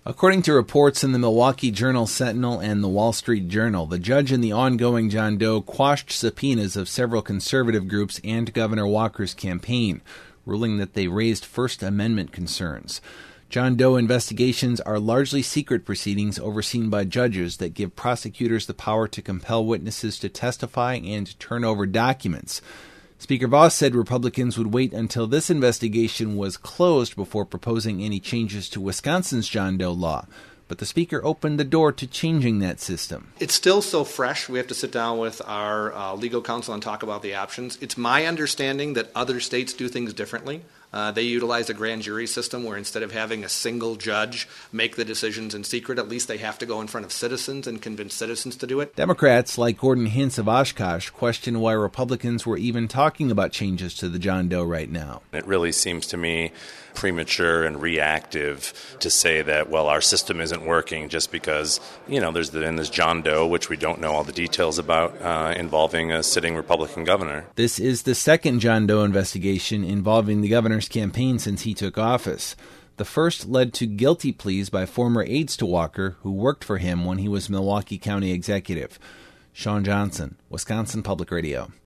According to reports in the Milwaukee Journal-Sentinel and the Wall Street Journal, the judge in the ongoing John Doe quashed subpoenas of several conservative groups and Governor Walker's campaign, ruling that they raised First Amendment concerns. John Doe investigations are largely secret proceedings overseen by judges that give prosecutors the power to compel witnesses to testify and turn over documents. Speaker Vos said Republicans would wait until this investigation was closed before proposing any changes to Wisconsin's John Doe law. But the Speaker opened the door to changing that system. It's still so fresh. We have to sit down with our legal counsel and talk about the options. It's my understanding that other states do things differently. They utilize a grand jury system where instead of having a single judge make the decisions in secret, at least they have to go in front of citizens and convince citizens to do it. Democrats, like Gordon Hintz of Oshkosh, question why Republicans were even talking about changes to the John Doe right now. It really seems to me premature and reactive to say that, well, our system isn't working just because, there's this John Doe, which we don't know all the details about, involving a sitting Republican governor. This is the second John Doe investigation involving the governor's campaign since he took office. The first led to guilty pleas by former aides to Walker who worked for him when he was Milwaukee County executive. Sean Johnson, Wisconsin Public Radio.